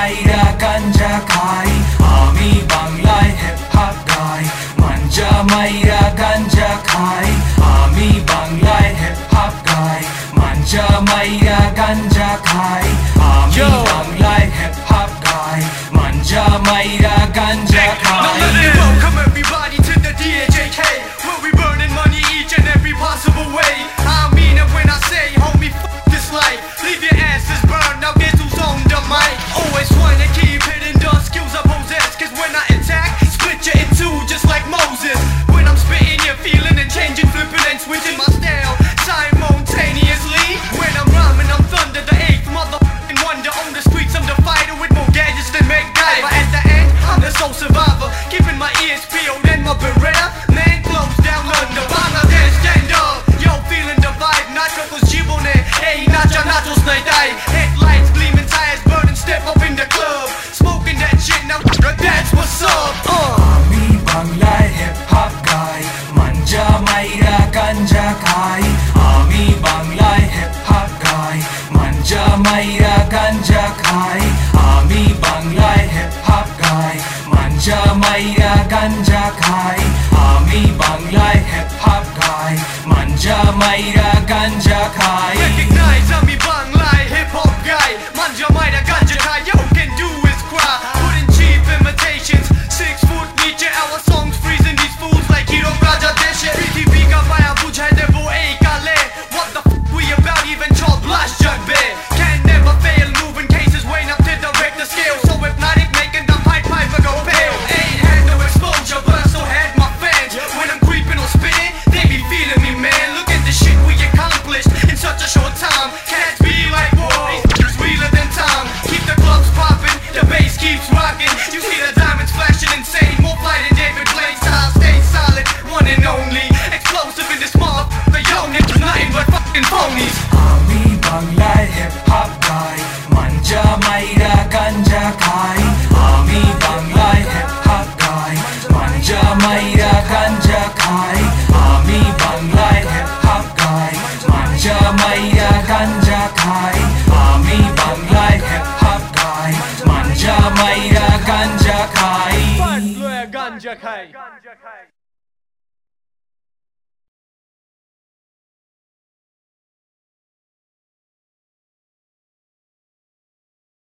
মাইরা গাঞ্জা খাই, আমি বাংলায় হিপ হপ গাই। মাঞ্জা মাইরা গাঞ্জা খাই, আমি বাংলায় হিপ হপ গাই। মাঞ্জা মাইরা গাঞ্জা খাই, আমি বাংলায় হিপ হপ গাই। মাঞ্জা মাইরা গাঞ্জা খাই। Welcome everybody to the DJK, where we burning money each and every possible way. I mean it when I say, homie, f this life. Leave your asses burned, now guess who's on the mic? Always wanna keep hitting the skills I possess, cause when I attack, split you in two just like Moses. When I'm spitting, you're feeling and changing, flipping and switching my style simultaneously. When I'm rhyming, I'm thunder, the eighth motherfucking wonder. On the streets, I'm the fighter with more gadgets than MacGyver. At the end, I'm the soul survivor, keeping my ears peeled and my Beretta. Man, close down under, Bangladesh, stand up. Yo, feeling the vibe, nacho cos jibone. Hey, nacho, nachos naidai. Headlights gleaming, tires burning, step up in the club. Smoking that shit, now that's what's up. আমি বাংলায় hip hop গাই, মাঞ্জা মাইরা গাঞ্জা খাই। আমি বাংলায় hip hop গাই, মাঞ্জা মাইরা গাঞ্জা খাই। আমি বাংলায় হিপ হপ গাই, মাঞ্জা মাইরা গাঞ্জা খাই। আমি বাংলায় হিপ হপ গাই, মাঞ্জা মাইরা গাঞ্জা খাই। Recognize I'm a Banglai hip hop guy. Manja Maira Ganja Kai, yo can do is cry. Putting cheap imitations, 6 foot niche. Our songs freezing these fools like Hero Raja Deshe. PTV ka baya bujhai devo ei kale. What the f we about, even Charles Blush jug bear. Can never fail, moving cases way up to the Richter scale. So hypnotic, making the Pied Piper go pale. Ain't had no exposure, but I still had my fans. When I'm creeping or spitting, they be feeling me, man. Look at the shit we accomplished in such a short time. Cats be like, whoa, it's realer than time. Keep the clubs popping, the bass keeps rocking. You see the diamonds flashing insane, more fly than David Blaine style. Stay solid, one and only. Explosive in this motherfucker, yo, niggas nothing but fucking phonies. আমি বাংলায় hip hop গাই, মাঞ্জা মাইরা গাঞ্জা খাই। আমি বাংলায় hip hop গাই, মাঞ্জা মাইরা গাঞ্জা খাই। আমি বাংলায় হিপ হপ গাই, মাঞ্জা মাইরা গাঞ্জা খাই। আমি বাংলায় হিপ হপ গাই, মাঞ্জা মাইরা গাঞ্জা খাই। Ganja Kai.